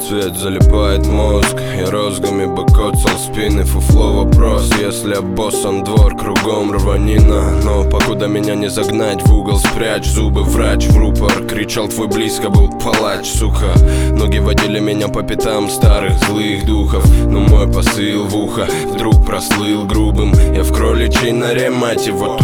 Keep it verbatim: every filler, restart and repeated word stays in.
Свет залипает мозг, я розгами бы коцал спины. Фуфло вопрос, если обоссан двор, кругом рванина. Но покуда меня не загнать в угол, спрячь зубы, врач в рупор. Кричал твой близко был палач, сука. Ноги водили меня по пятам старых злых духов. Но мой посыл в ухо вдруг прослыл грубым. Я в кроличьей норе, мать его,